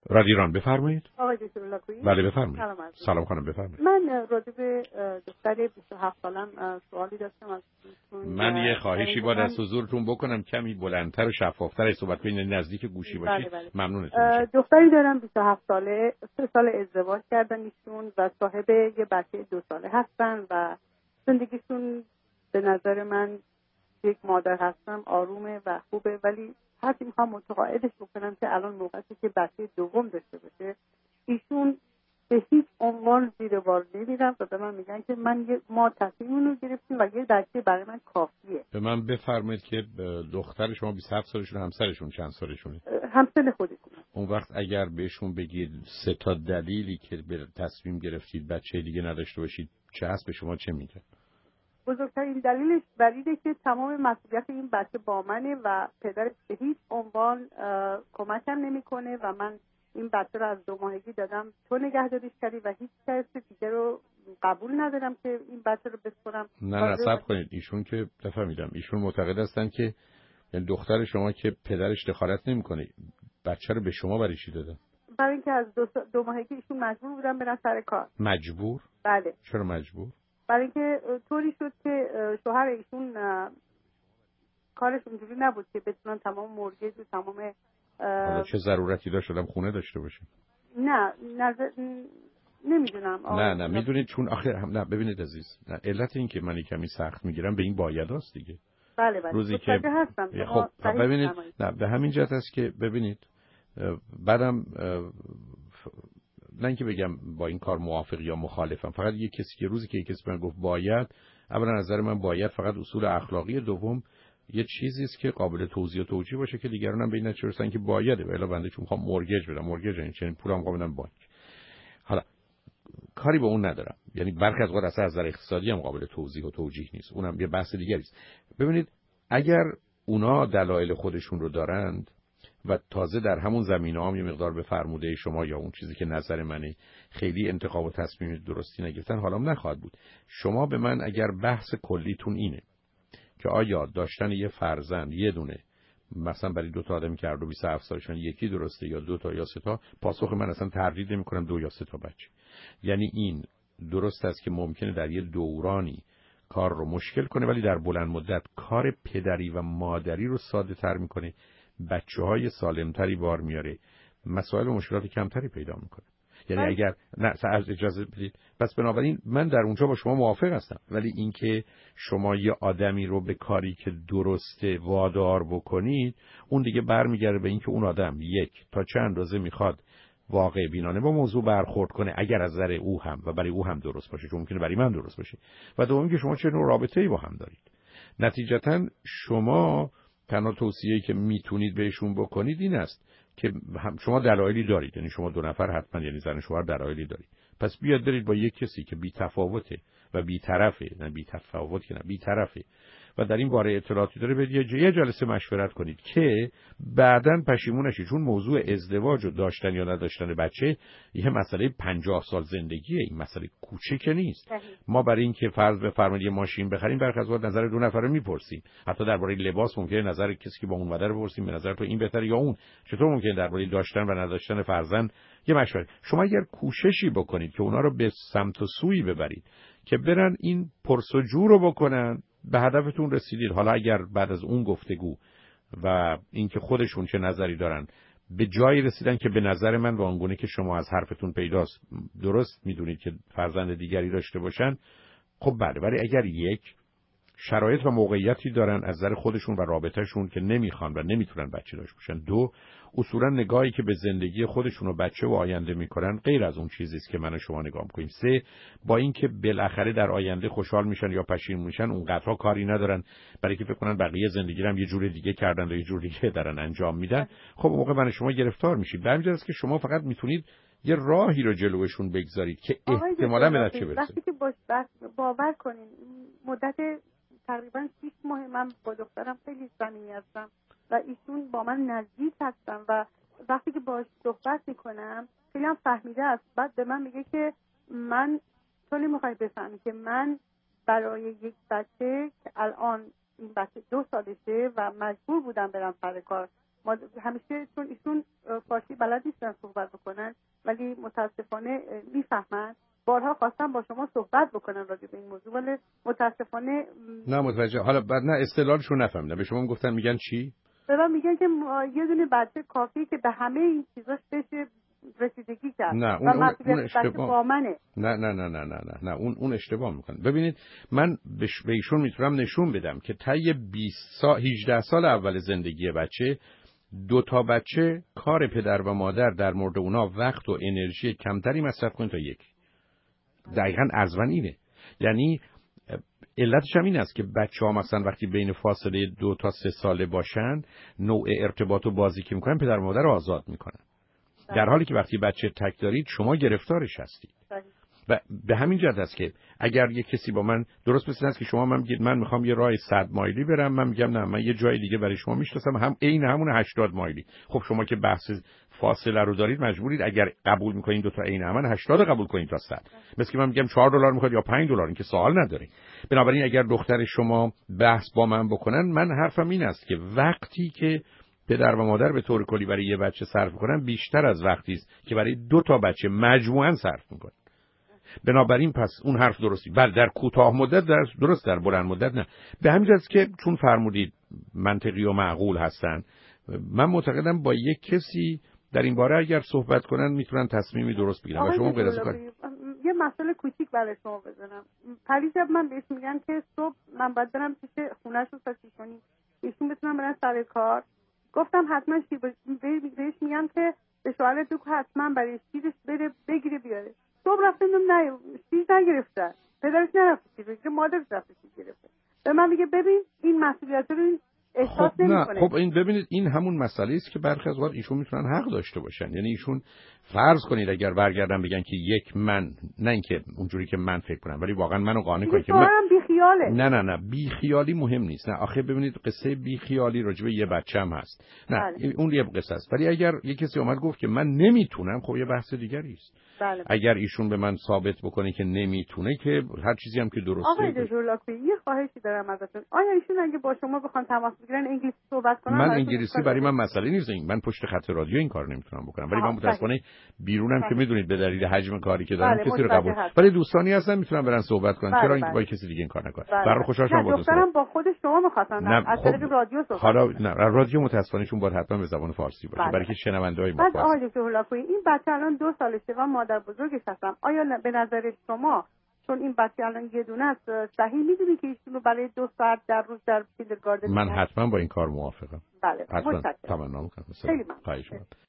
رادیو ایران بفرمایید. آقای دکتر لاکویی. بله بفرمایید. سلام خانم بفرمایید. من راجع به دختر 27 سالم سوالی داشتم از من یه خواهشی باید از حضورتون بکنم، کمی بلندتر و شفافتر صحبت کنید، نزدیک گوشی باشید. بله. ممنونتون میشم. دختری دارم 27 ساله، 3 سال ازدواج کردن ایشون و صاحب یه بچه 2 ساله هستن و زندگیشون به نظر من یک مادر هستم آرومه و خوبه، ولی هرچی میخوام متقاعدش بکنم که الان موقعی که بچه دوم داشته باشه ایشون به هیچ عنوان زیر بار نمیرم و به من میگن که ما تصمیم رو گرفتیم و یه بچه برای من کافیه. به من بفرمایید که دختر شما 27 سالشون، همسرشون چند سالشونه؟ همسن خودشونه. اون وقت اگر بهشون بگید 3 تا دلیلی که به تصمیم گرفتید بچه دیگه نداشته باشید چه هست، به شما چه میگه؟ بزرگترین دلیلش بریده که تمام مسئولیت این بچه با منه و پدرش به هیچ عنوان کمکم نمیکنه و من این بچه رو از 2 ماهگی دادم تو نگهداریش کردی و هیچ کس دیگه رو قبول ندارم که این بچه رو بسپرم. نه صبر کنید، ایشون که نفهمیدم، ایشون معتقد هستن که یعنی دختر شما که پدرش دخالت نمیکنه بچه رو به شما برای چی دادن؟ برای اینکه از 2 ماهگی ایشون مجبور بودن برن سر کار. مجبور؟ بله. چرا مجبور؟ برای اینکه طوری شد که شوهر ایشون کارش اونجوری نبود که بتونن تمام مورگیج و تمام حالا چه ضرورتی داشت آدم خونه داشته باشه؟ نه نمیدونم. نه میدونید چون آخه نه ببینید عزیز، نه علت این که من کمی سخت میگیرم به این بایداست دیگه. بله روزی که هستم. خب ببینید نه به همین جهت است که ببینید بعدم نه اینکه بگم با این کار موافق یا مخالفم، فقط یه کسی که روزی که یک کسی من گفت باید، اولا نظر من باید فقط اصول اخلاقی، دوم یه چیزی است که قابل توضیح و توجیه باشه که دیگران هم به این نتیجه برسن که بایده، ولی بنده چون میخوام مورگیج بدم، مورگیج این چنین پولم میخوام بدم بانک، حالا کاری به اون ندارم، یعنی برخی از وقت از نظر اقتصادی هم قابل توضیح و توجیه نیست، اونم یه بحث دیگری است. ببینید اگر اونا دلایل خودشون رو دارند و تازه در همون زمینه‌ها یه مقدار به فرموده شما یا اون چیزی که نظر منه خیلی انتخاب و تصمیم درستی نگرفتن، حالم نخواهد بود. شما به من اگر بحث کلیتون اینه که آیا داشتن یه فرزند یه دونه مثلا برای 2 تا آدمی که هر دو 27 سالشون یکی درسته یا 2 تا یا 3 تا، پاسخ من اصلا تردید نمی‌کنم 2 یا 3 تا بچه. یعنی این درست است که ممکنه در یه دورانی کار رو مشکل کنه ولی در بلند مدت کار پدری و مادری رو ساده تر میکنه، بچه‌های سالمتری بار میاره، مسائل و مشکلات کمتری پیدا میکنه. یعنی اگر نه اجازه بدید، پس بنابراین من در اونجا با شما موافق هستم، ولی اینکه شما یه آدمی رو به کاری که درسته وادار بکنید، اون دیگه برمیگرده به اینکه اون آدم یک تا چه اندازه میخواد واقع بینانه با موضوع برخورد کنه اگر از نظر او هم و برای او هم درست باشه، چون ممکنه برای من درست باشه، و دوم که شما چه نوع رابطه‌ای با هم دارید. نتیجتاً شما تنها توصیه‌ای که میتونید بهشون بکنید این است که شما دلایلی دارید، یعنی شما 2 نفر حتما، یعنی زن شوهر دلایلی دارید، پس بیاد برید با یک کسی که بی تفاوته و بی طرفه، نه بی تفاوت که نه بی طرفه و در این باره اطلاعاتی داره، برید یه جلسه مشورت کنید که بعداً پشیمون نشید، چون موضوع ازدواج و داشتن یا نداشتن بچه یه مسئله 50 سال زندگیه، این مسئله کوچیک نیست. ما برای اینکه فرض بفرمایید یه ماشین بخریم برخلاف از وقت نظر 2 نفره میپرسیم، حتی درباره لباس ممکنه نظر کسی که با اون مدر بپرسیم، به نظر تو این بهتره یا اون. چطور ممکنه درباره داشتن و نداشتن فرزند یه مشورت؟ شما اگر کوششی بکنید که اونا رو به سمت و سوی ببرید که برن این پرسجو رو بکنن، به هدفتون رسیدید. حالا اگر بعد از اون گفتگو و اینکه خودشون چه نظری دارن به جایی رسیدن که به نظر من و آنگونه که شما از حرفتون پیداست درست میدونید که فرزند دیگری داشته باشن، خب بله، ولی اگر یک شرایط و موقعیتی دارن از نظر خودشون و رابطهشون که نمیخوان و نمیتونن بچه داشته باشن، 2 اصولا نگاهی که به زندگی خودشون و بچه و آینده میکنن غیر از اون چیزی است که من و شما نگاه میکنیم، 3 با اینکه بالاخره در آینده خوشحال میشن یا پشیمون میشن اونقدرها کاری ندارن، برای که فکر کنن بقیه زندگی رو هم یه جور دیگه کردن و یه جور دیگه دارن انجام میدن. خب اون موقع من و شما گرفتار میشیم. به همین جهت است که شما فقط میتونید یه راهی رو جلوشون بگذارید که احتمالاً به نتیجه برسه. وقتی که باور کنین مدت تقریبا 6 ماه من با دخترم خیلی صمیمی هستم و ایشون با من نزدیک هستن و وقتی که باهاش صحبت میکنم خیلی هم فهمیده است. بعد به من میگه که من تو نمیخوای بفهمی که من برای یک بچه که الان این بچه 2 سالشه و مجبور بودم برم سر کار، همیشه چون ایشون فارسی بلد نیستن صحبت بکنن ولی متاسفانه میفهمن. بارها خواستم با شما صحبت بکنن راجع به این موضوع ولی متاسفانه نه متوجه. حالا بعد نه اصطلاحشو نفهمیدم. به شما گفتن میگن چی؟ مثلا میگن که یه دونه بچه کافیه که به همه این چیزاش بشه رسیدگی کرد. نه اون اشتباه. نه اون اشتباه میکنه. ببینید من به ایشون میتونم نشون بدم که طی 18 سال اول زندگی بچه 2 تا بچه کار پدر و مادر در مورد اونا وقت و انرژی کمتری مصرف کنه تا یک. دقیقاً ارزون اینه. یعنی علتش هم این است که بچه‌ها مثلا وقتی بین فاصله 2 تا 3 ساله باشن نوع ارتباط و بازی که میکنن پدر و مادر رو آزاد میکنن. در حالی که وقتی بچه تک دارید شما گرفتارش هستید. و به همین جهت است که اگر یه کسی با من درست مثل است که شما من میگید من میخوام یه راه 100 مایلی برم، من میگم نه من یه جای دیگه برای شما میشناسم هم عین همون 80 مایلی. خب شما که بحث فاصله رو دارید مجبورید اگر قبول میکنین دو تا عین همن 80 قبول کنین تا 100. مثل که من میگم $4 میخواد یا $5 این که سوال نداره. بنابراین اگر دختر شما بحث با من بکنن من حرفم این است که وقتی که پدر و مادر به طور کلی برای یه بچه صرف میکنن بیشتر از وقتی است که برای 2 تا بچه مجموعاً صرف میکنن. بنابراین پس اون حرف درستی. بله در کوتاه مدت درست، در بلند مدت نه. به همین جهت که چون فرمودید منطقی و معقول هستن، من معتقدم با یک کسی در این باره اگر صحبت کنن میتونن تصمیمی درست بگیرن. و شما غیر از یه مسئله کوچیک برای شما بزنم. پریشب من بهش میگن که صبح من باید برم پیش خونه‌شون تا 6 کنی ایشون بتونن برن سر کار. گفتم حتما بهش میگن که به شوهر تو حتما برای چیزش بره بگیره بیاره. صبح رفتم نه چیز نگرفتن، پدرش نرفت چیز بگیره، مادرش رفت چیز گرفته. به من میگه ببین این مسئولیت رو احساس نمیکنه. خب این ببینید این همون مسئله است که برخی از وقت ایشون میتونن حق داشته باشن. یعنی ایشون فرض کنید اگر برگردن بگن که یک من، نه اینکه اونجوری که من فکر کنم ولی واقعا منو قانع کنه که من بیخیاله. نه بیخیالی مهم نیست. نه آخه ببینید قصه بیخیالی راجع به یه بچه‌م هست. نه اون یه قصه است. ولی اگر یه کسی اومد گفت که من نمیتونم، خب یه بحث دیگری است. بله. اگر ایشون به من ثابت بکنه که نمیتونه که هر چیزی هم که درسته. آقای دکتر لاکویی یه خواهشی دارم ازتون. آیا ایشون اگه با شما بخوان تماس بگیرن انگلیسی صحبت کنن؟ من انگلیسی برای من مسئله نیست. من پشت خط رادیو این کار نمیتونم بکنم. ولی من متأسفانه بیرونم که میدونید به دلیل حجم کاری که دارم کسی رو قبول. ولی دوستانی هستن میتونن برن صحبت کنن. چرا اینکه با کسی دیگه این کار نکنه؟ برای خوشحال شدم با دوستان. دخترم با خود شما می‌خواستن از طریق رادیو صحبت. حالا نه رادیو متأسفانه چون باید حتما به زبان فارسی باشه برای که شنونده‌های ما. بعد آقای دکتر لاکویی این بچه الان 2 سالشه و مادر بزرگش هستم. آیا به نظر شما چون این بچه الان یه دونه است صحیح می‌دونی که ایشونو برای 2 ساعت در روز در کیندرگاردن؟ من حتما با این کار موافقم. بله. حتما تمنا می‌کنم. خیلی ممنون.